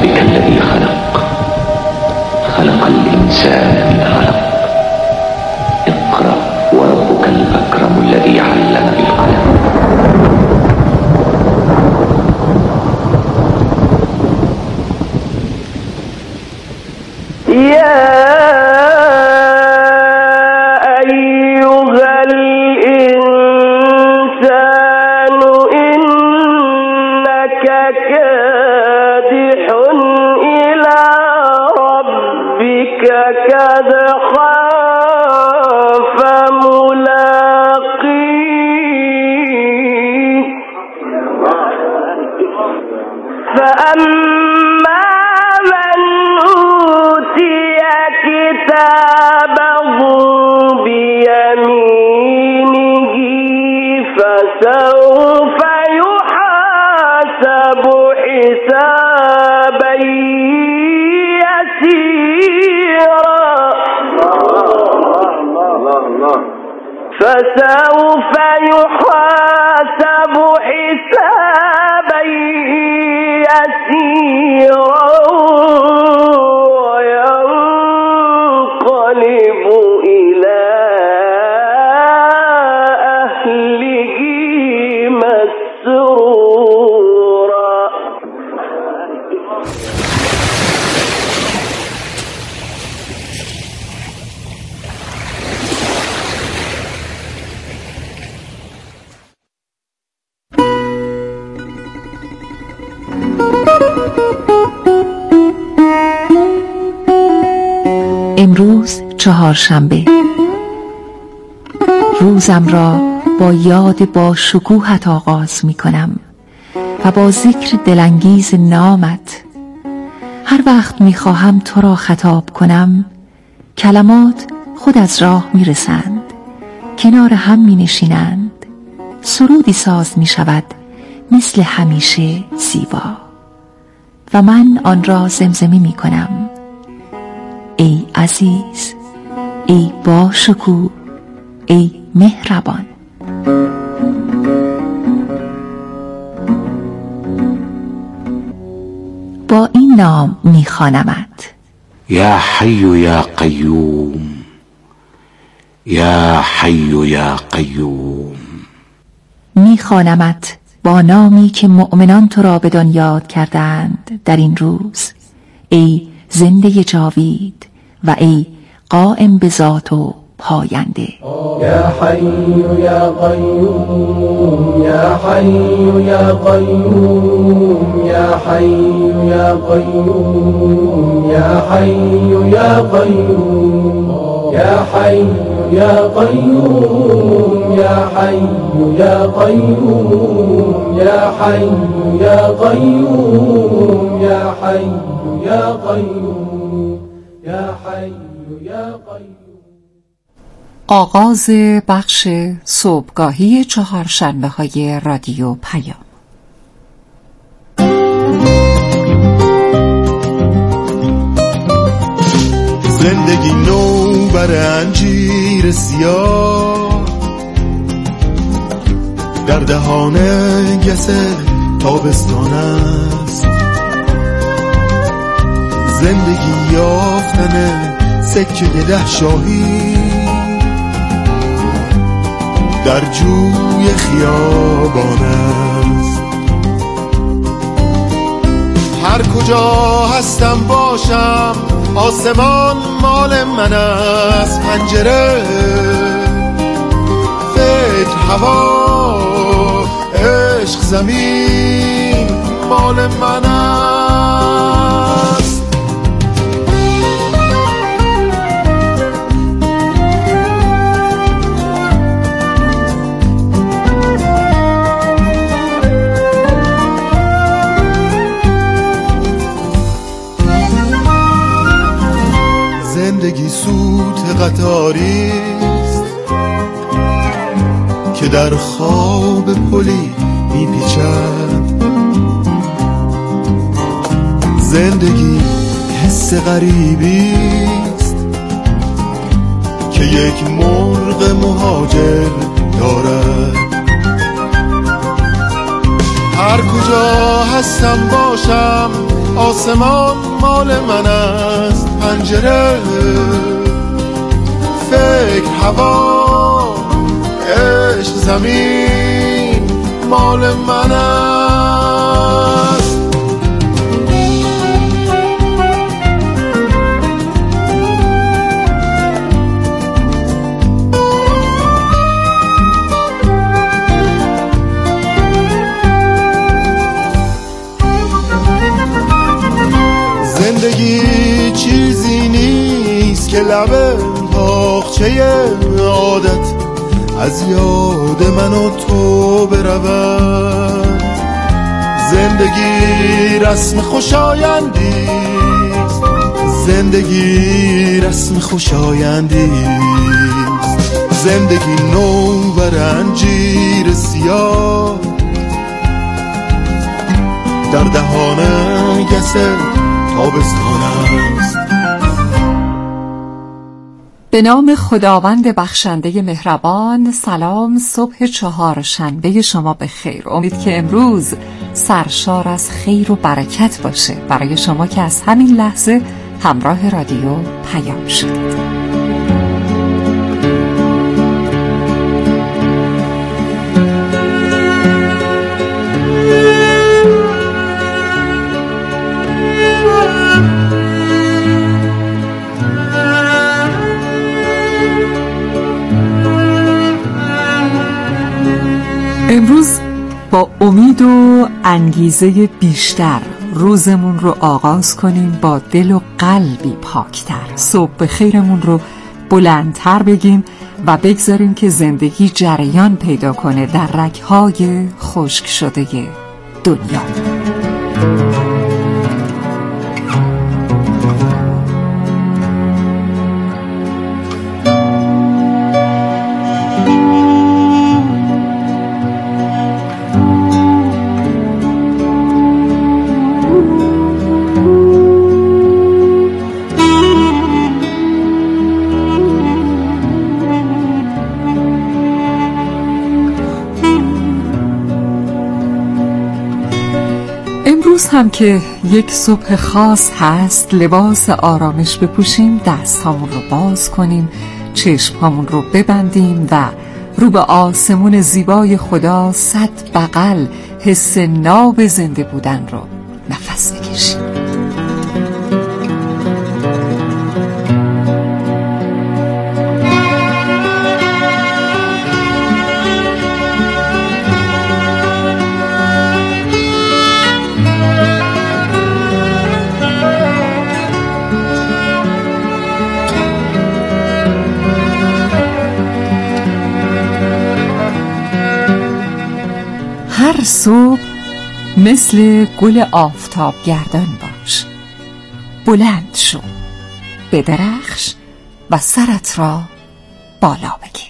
ربك الذي خلق الإنسان من علق. اقرأ وربك الأكرم الذي علم بالقلم. فسوف يحاسب حسابا يسيرا وينقلب إلى أهله مسرورا. امروز چهارشنبه. روزم را با یاد با شکوهت آغاز می کنم و با ذکر دلانگیز نامت. هر وقت می خواهم تو را خطاب کنم کلمات خود از راه می رسند، کنار هم می نشینند، سرودی ساز می شود مثل همیشه زیبا و من آن را زمزمه می کنم. ای عزیز، ای با شکوه، ای مهربان. با این نام میخوانمت: یا حی یا قیوم، یا حی یا قیوم. میخوانمت با نامی که مؤمنان تو را بدان یاد کردند در این روز: ای زنده جاوید و ای قائم به ذات و پاینده. یا حی یا قیوم، یا حی یا قیوم، یا حی یا قیوم، یا حی یا قیوم، یا حی یا قیوم، یا حی یا قیوم، یا حی یا قیوم، یا حی یا قیوم، یا حی یا قیوم. آغاز بخش صبحگاهی چهارشنبه‌های رادیو پیام. زندگی نو بر انجیر سیاه در دهان گس تابستان است. زندگی یافتن سکه 10 شاهی در جوی خیابان است. هر کجا هستم باشم آسمان مال من است. پنجره، فکر، هوا، عشق، زمین مال من است. زندگی سوت قطاریست که در خواب پلی میپیچد. زندگی حس غریبیست که یک مرغ مهاجر دارد. هر کجا هستم باشم آسمان مال من است، پنجره فکر هوا عشق زمین مال من است. زندگی چیزی نیست که لب تاقچه عادت از یاد من و تو برود. زندگی رسم خوشایندیست، زندگی رسم خوشایندیست. زندگی نوبر انجیر سیاه در دهان گسه تابستان است. به نام خداوند بخشنده مهربان. سلام، صبح چهارشنبه شما به خیر. امید که امروز سرشار از خیر و برکت باشه برای شما که از همین لحظه همراه رادیو پیام شدید. امروز با امید و انگیزه بیشتر روزمون رو آغاز کنیم، با دل و قلبی پاکتر. صبح به خیرمون رو بلندتر بگیم و بگذاریم که زندگی جریان پیدا کنه در رگ‌های خشک شده دنیا. امروز هم که یک صبح خاص هست، لباس آرامش بپوشیم، دستهامون رو باز کنیم، چشمهامون رو ببندیم و رو به آسمون زیبای خدا 100 بغل حس ناب زنده بودن رو نفس بکشیم. هر صبح مثل گل آفتاب گردان باش، بلند شو، بدرخش و سرت را بالا بگیر.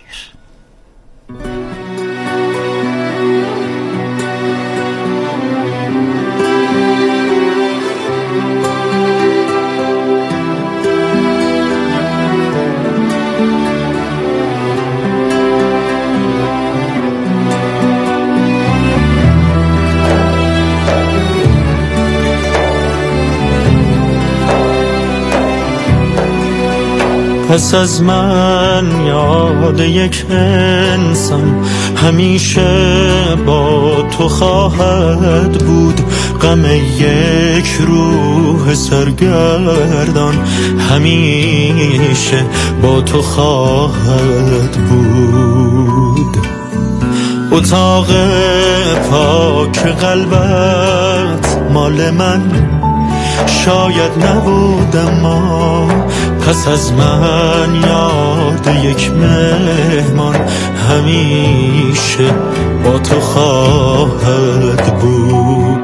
پس از من یاد یک انسان همیشه با تو خواهد بود. غم یک روح سرگردان همیشه با تو خواهد بود. اتاق پاک قلبت مال من شاید نبود، اما پس از من یاد یک مهمان همیشه با تو خواهد بود.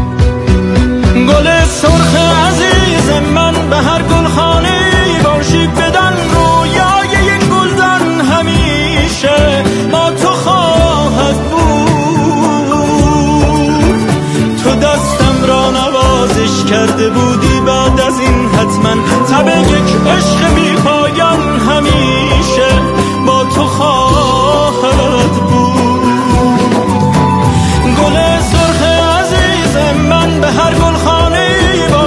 گل سرخ عزیز من به هر گلخانه باشی بدن، رویای یک گلدان همیشه با تو خواهد بود. تو دستم را نوازش کرده بودی، بعد از این حتما تب یک عشق بی پایان همیشه با تو خواهد بود. گل سرخ عزیز من به هر گلخانه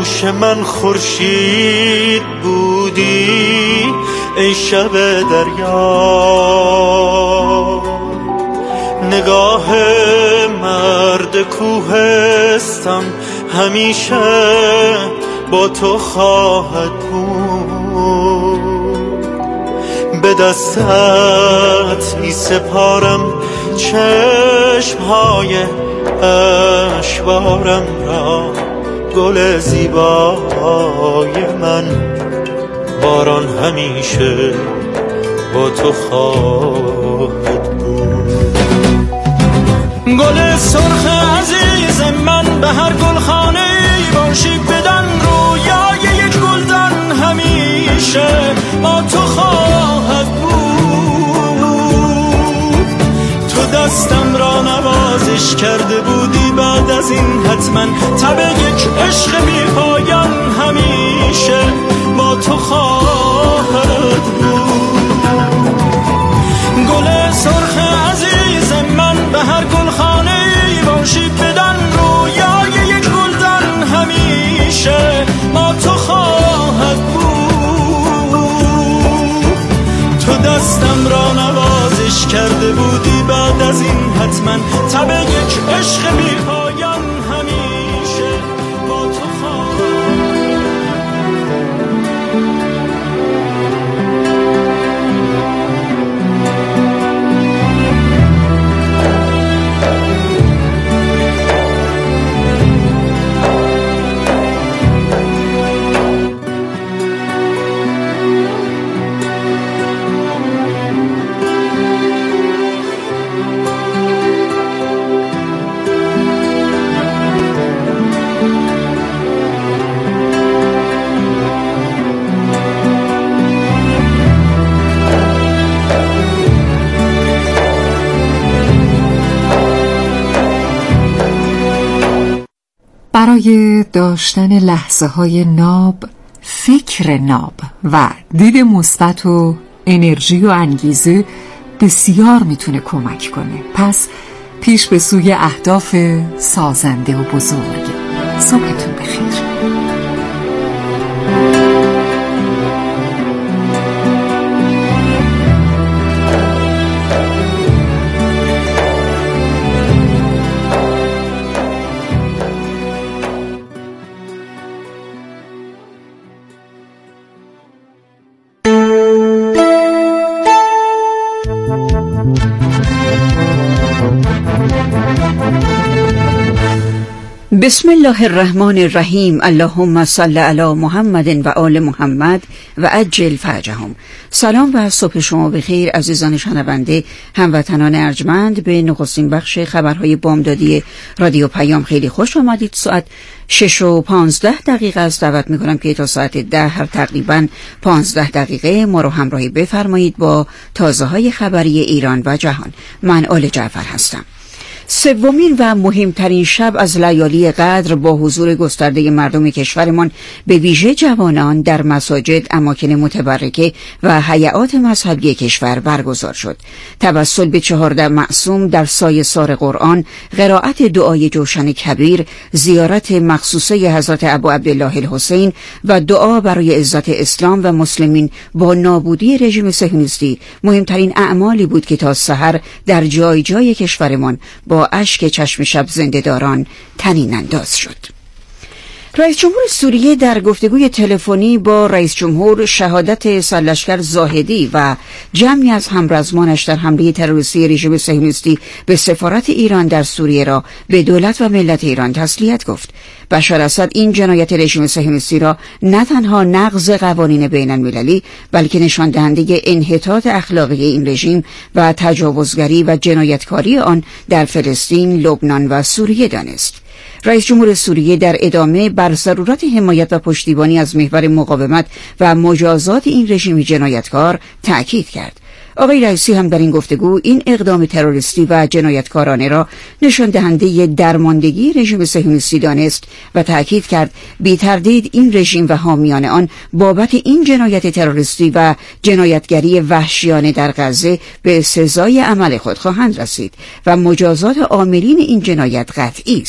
آغوش من خورشید بودی ای شب دریا، نگاه مرد کوهستان همیشه با تو خواهد بود. به دستت می سپارم چشمهای اشوارم را، گل زیبای من، باران همیشه با تو خواهد بود. گل سرخ عزیز من به هر گلخانه باشی، بدن رویای یک گلدان همیشه با تو خواهد بود. تو دستم را نوازش کرده بودی، بعد از این حتما تب یک عشق بی پایان همیشه با تو خواهد بود. گل سرخ عزیز من به هر گلخانه باشی، بدن رویای یک گلدان همیشه با تو خواهد بود. تو دستم را نوازش کرده بودی، بعد از این حتما تب یک عشق بی پایان همیشه با تو خواهد. برای داشتن لحظه‌های ناب، فکر ناب و دید مثبت و انرژی و انگیزه بسیار میتونه کمک کنه. پس پیش به سوی اهداف سازنده و بزرگ. صبحتون بخیر. بسم الله الرحمن الرحیم. اللهم صل علی محمد و آل محمد و عجل فرجهم. سلام و صبح شما بخیر عزیزان شنونده، هموطنان ارجمند. به نخستین بخش خبرهای بامدادی رادیو پیام خیلی خوش آمدید. ساعت 6:15 است. دعوت میکنم که تا ساعت 10 هر تقریبا 15 دقیقه ما رو همراهی بفرمایید با تازه های خبری ایران و جهان. من آل جعفر هستم. سومین و مهمترین شب از لیالی قدر با حضور گسترده مردم کشورمان، به ویژه جوانان، در مساجد، اماکن متبرکه و هیئات مذهبی کشور برگزار شد. توسل به 14 معصوم در سایه سار قرآن، قرائت دعای جوشن کبیر، زیارت مخصوصه حضرت ابو عبدالله الحسین و دعا برای عزت اسلام و مسلمین با نابودی رژیم صهیونیستی مهمترین اعمالی بود که تا سحر در جای جای کشورمان با اشک چشم شب زنده‌داران طنین انداز شد. رئیس جمهور سوریه در گفتگوی تلفنی با رئیس جمهور شهادت سرلشکر زاهدی و جمعی از همرزمانش در حمله تروریستی رژیم صهیونیستی به سفارت ایران در سوریه را به دولت و ملت ایران تسلیت گفت. بشار اسد این جنایت رژیم صهیونیستی را نه تنها نقض قوانین بین المللی، بلکه نشان دهنده انحطاط اخلاقی این رژیم و تجاوزگری و جنایتکاری آن در فلسطین، لبنان و سوریه دانست. رئیس جمهور سوریه در ادامه بر ضرورت حمایت و پشتیبانی از محور مقاومت و مجازات این رژیم جنایتکار تأکید کرد. آقای رئیسی هم در این گفتگو این اقدام تروریستی و جنایتکارانه را نشان دهنده درماندگی رژیم صهیونیستی دانست و تأکید کرد بی تردید این رژیم و حامیان آن بابت این جنایت تروریستی و جنایتگری وحشیانه در غزه به سزای عمل خود خواهند رسید و مجازات عاملین این جنایت قطعی است.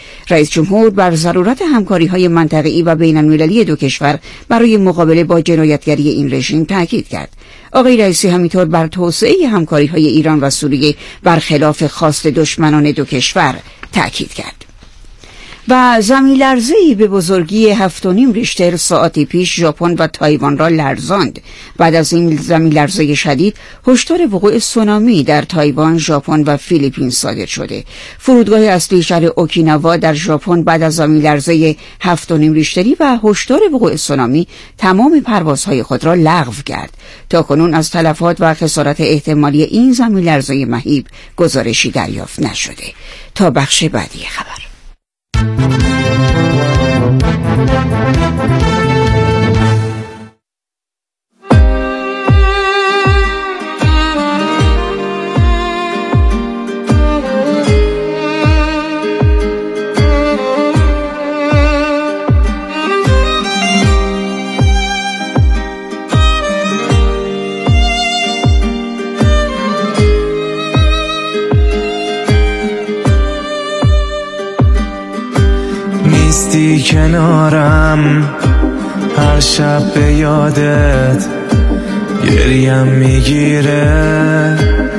رئیس جمهور بر ضرورت همکاری‌های منطقه‌ای و بین‌المللی دو کشور برای مقابله با جنایتگری این رژیم تاکید کرد. آقای رئیسی همینطور بر توسعه همکاری‌های ایران و سوریه برخلاف خواست دشمنان دو کشور تاکید کرد. و زمین‌لرزه‌ای به بزرگی 7.5 ریشتر ساعتی پیش ژاپن و تایوان را لرزاند. بعد از این زمین‌لرزه شدید، هشدار وقوع سونامی در تایوان، ژاپن و فیلیپین صادر شده. فرودگاه اصلی شهر اوکیناوا در ژاپن بعد از زمین‌لرزه 7.5 ریشتری و هشدار وقوع سونامی تمام پروازهای خود را لغو کرد. تاکنون از تلفات و خسارت احتمالی این زمین‌لرزه مهیب گزارشی دریافت نشده. تا بخش بعدی خبر. نیستی کنارم، هر شب به یادت گریم میگیره.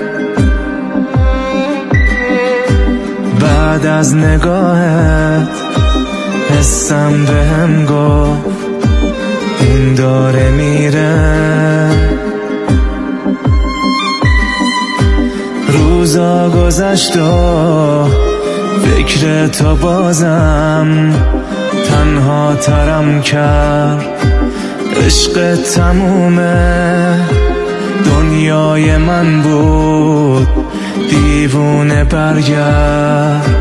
بعد از نگاهت حسم بهم گفت این داره میره. روزا گذشت و فکر تو بازم تنها ترم کرد. عشق تمومه دنیای من بود، دیوونه برگرد.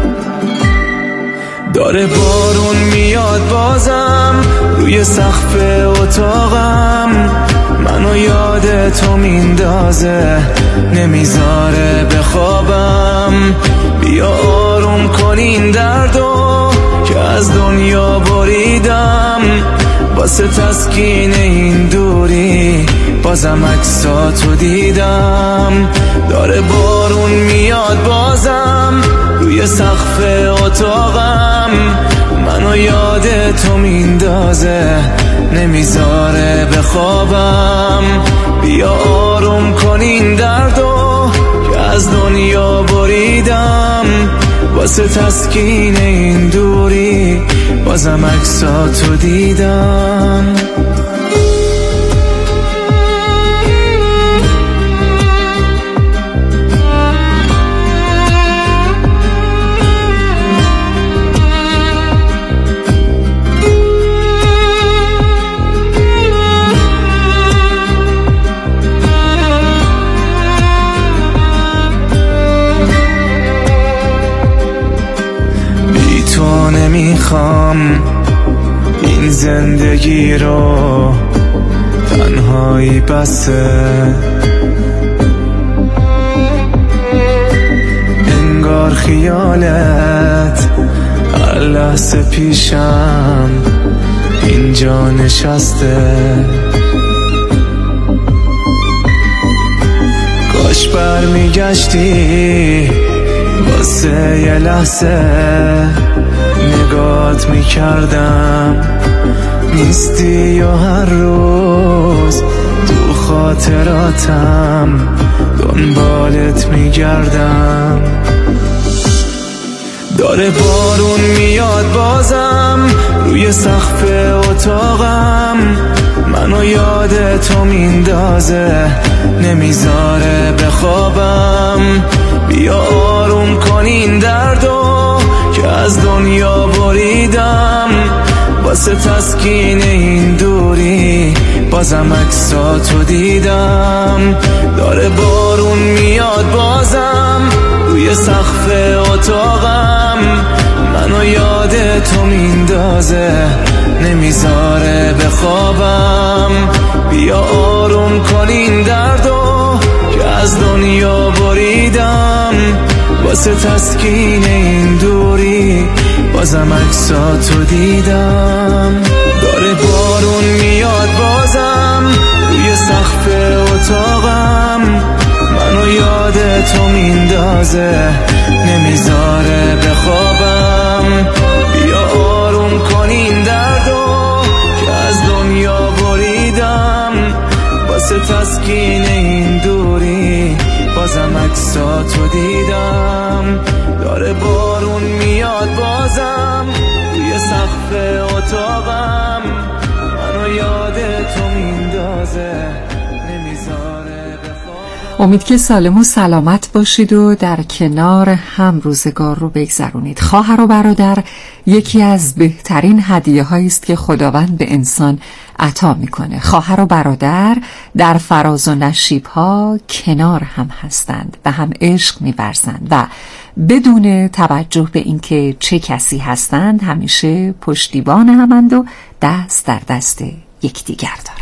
داره بارون میاد بازم روی سقف اتاقم، منو یاد تو میندازه نمیذاره بخوابم. بیا آروم کن این دردو که از دنیا بریدم، واسه تسکین این دوری بازم عکساتو دیدم. داره بارون میاد بازم روی سقف اتاقم، منو یاد تو میندازه نمیذاره بخوابم. بیا آروم کن این دردو که از دنیا بریدم، واسه تسکین این دوری بازم عکساتو دیدم. نمیخوام این زندگی رو، تنهایی بسه. انگار خیالت هر لحظه پیشم اینجا نشسته. کاش برمیگشتی واسه یه لحظه نگات میکردم. نیستی و هر روز تو خاطراتم دنبالت میگردم. داره بارون میاد بازم روی سقف اتاقم، منو یاد تو میندازه نمیذاره بخوابم. بیا آروم کن این دردو که از دنیا بریدم، واسه تسکین این دوری بازم عکساتو دیدم. داره بارون میاد بازم روی سقف اتاقم، منو یاد تو میندازه نمیذاره بخوابم. بیا آروم کن این دردو که از دنیا بریدم، واسه تسکین این دوری بازم عکساتو دیدم. داره بارون میاد بازم روی سقف اتاقم، منو یاد تو میندازه نمیذاره بخوابم. تسکین این دوری بازم عکساتو دیدم، داره بارون میاد بازم روی سقف اتاقم، منو یاد تو میندازه نمیذاره بخواب. امید که سالم و سلامت باشید و در کنار هم روزگار رو بگذرونید. خواهر و برادر یکی از بهترین هدیه هایی است که خداوند به انسان عطا میکنه. خواهر و برادر در فراز و نشیب ها کنار هم هستند، به هم عشق می‌ورزند و بدون توجه به اینکه چه کسی هستند همیشه پشتیبان همند و دست در دست یکدیگر دارند.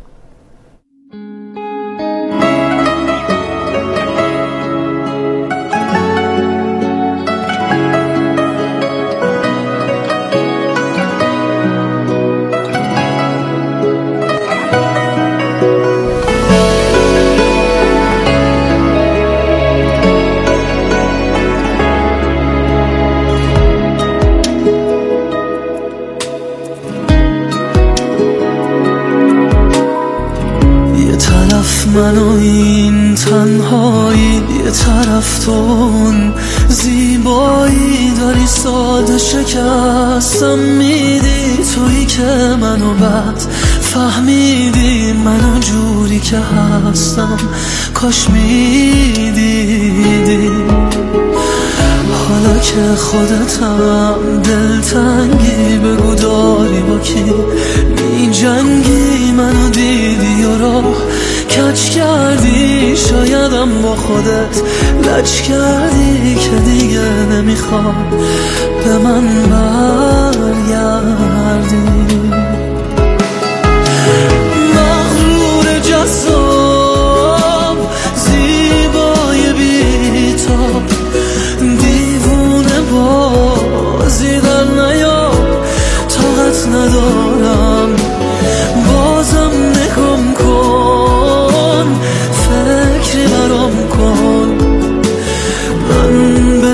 من و این تنهایی، یه طرف تون زیبایی داری ساده شکستم میدی، تویی که منو بعد فهمیدی منو جوری که هستم کاش میدیدی. حالا که خودتم دلتنگی بگو داری با کی می جنگی، منو دیدی و راه کج کردی، شایدم با خودت لج کردی که دیگه نمیخوام به من برگردی. مغرور جذاب زیبای بی‌تاب، دیوونه بازی در نیام، طاقت ندارم بازم نگم کن، فکری برام کن، من به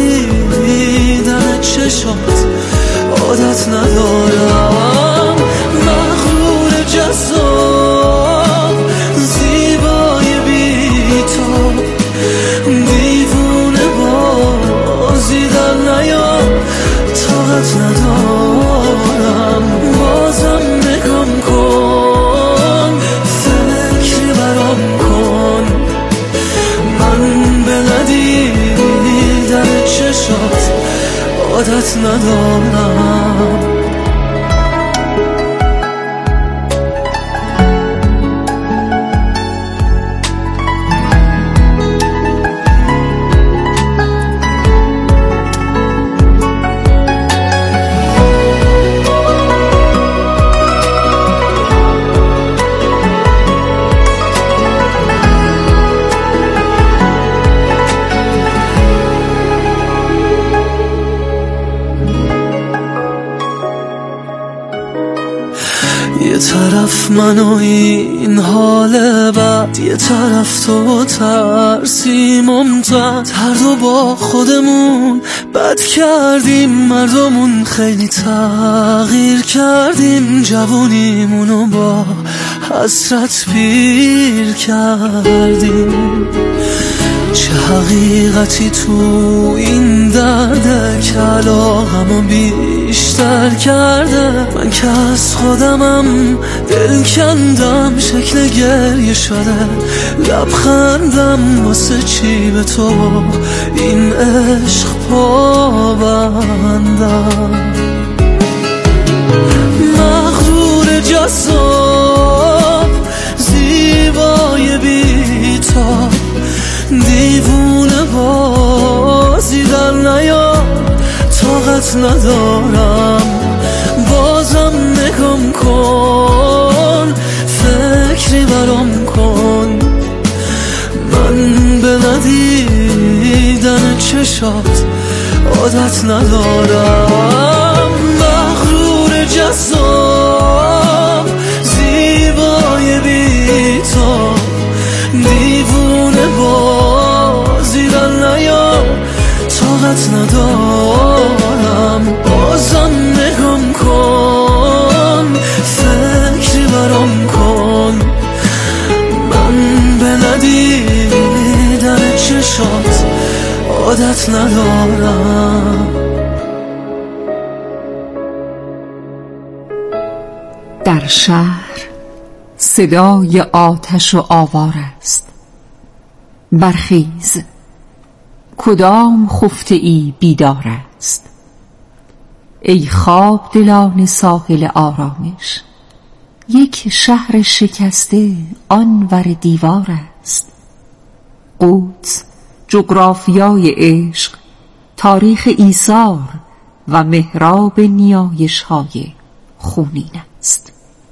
ندیدن چشات عادت ندارم. مغرور جذاب زیبای بی‌تاب، دیوونه بازی در نیام، طاقت ندارم بازم نگم کن، فکری برام کن، من به ندیدن چشات عادت ندارم. یه طرف من و این حال بد، یه طرف تو ترسی ممتد، هر دو با خودمون بد کردیم، مردمون خیلی تغییر کردیم، جوونیمونو با حسرت پیر کردیم. چه حقیقتی تو این درده که علاقمو بیشتر کرده، من که از خودمم دل کندم، شکل گریه شده لبخندم، واسه چی به تو این عشق پابندم. مغرور جذاب زیبای بی‌تاب، دیوونه بازی در نیام، طاقت ندارم بازم نگم کن، فکری برام کن، من به ندیدن چشات عادت ندارم. مغرور جذاب زیبای بی‌تاب، دیوونه بازی در نیام، طاقت ندارم بازم نگم کن، فکری برام کن، من در شهر صدای آتش و آوار است. برخیز، کدام خفته ای بیدار است؟ ای خواب دلان ساحل آرامش، یک شهر شکسته آنور دیوار است. قدس جغرافیای عشق، تاریخ ایثار و محراب نیایش‌های خونین است.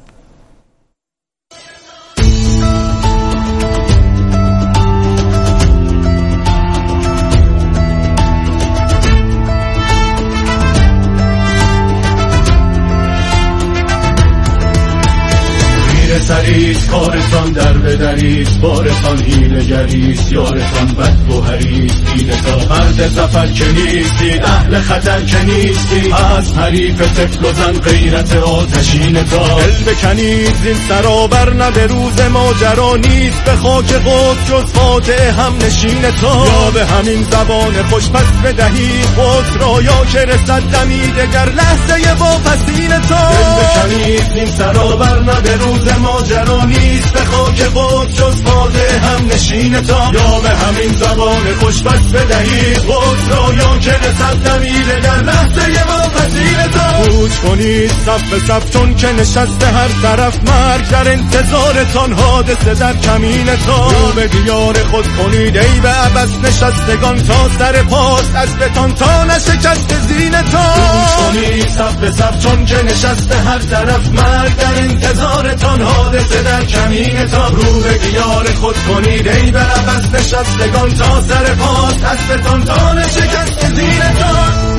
سریست کارتان در بدریست، بارتان حیله‌گریست، یارتان بدگوهریست. دیدتا مرد زفر که نیستی، اهل خطر که نیستی، از حریف طفل و زن غیرت آتشین تا دل بکنید زین سرابر نه به روز ماجرا نیست، به خاک قدس جز فاتح هم نشین تا یا به همین زبان خوش پس بدهید خود را، یا که رسد دمید گر لحظه واپسین تا دل بکنید زین سرابر نه به روز ماجرا نیست، به خاک قدس جز فاتح هم نشین تا یا به همین زبان خوش پس بدهید خود را، یا که رسد دمید گر لحظه واپسین تا گوش کنید صف به صف چون که نشسته هر طرف مرگ در انتظارتان، حادثه در کمین تا رو به دیار خود کنید ای به عبس نشستگان، تا سر پاست از بتان تا نشکست زینه تا گوش کنید صف به صف چون که نشسته هر طرف مرگ در انتظارتان، حادثه در کمین تا رو به دیار خود کنید ای به عبس نشستگان، تا سر پاست از بتان تا نشکست زینه تا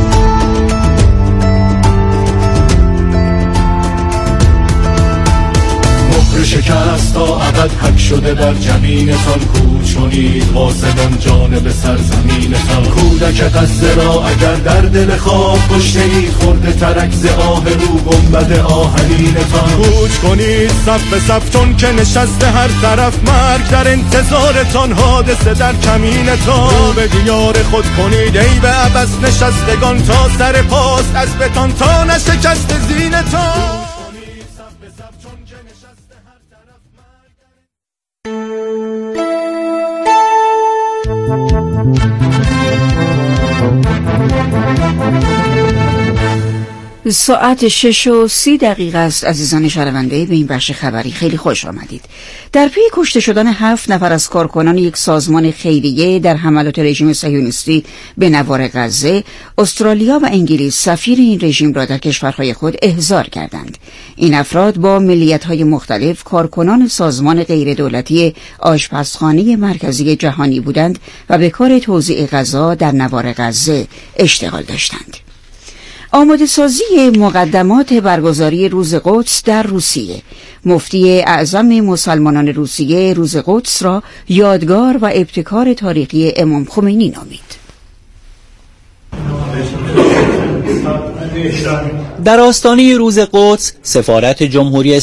شکست تا ابد حک شده بر جبینتان، کوچ کنید قاصدان جانب سرزمینتان. کودک غزه را اگر در دل خواب کشته اید، خورده ترک ز آه رو گنبد آهنینتان. کوچ کنید صف به صف چون که نشسته هر طرف مرگ در انتظارتان، حادثه در کمینتان. رو به دیار خود کنید ای به عبس نشستگان، تا سر پاست از بتان تا نشکست زینتان. ساعت 6:30 است. عزیزان شنونده، به این بخش خبری خیلی خوش آمدید. در پی کشته شدن 7 نفر از کارکنان یک سازمان خیریه در حملات رژیم صهیونیستی به نوار غزه، استرالیا و انگلیس سفیر این رژیم را در کشورهای خود احضار کردند. این افراد با ملیت‌های مختلف کارکنان سازمان غیردولتی آشپزخانه مرکزی جهانی بودند و به کار توزیع غذا در نوار غزه اشتغال داشتند. آماده سازی مقدمات برگزاری روز قدس در روسیه. مفتی اعظم مسلمانان روسیه روز قدس را یادگار و ابتکار تاریخی امام خمینی نامید. در آستانه روز قدس، سفارت جمهوری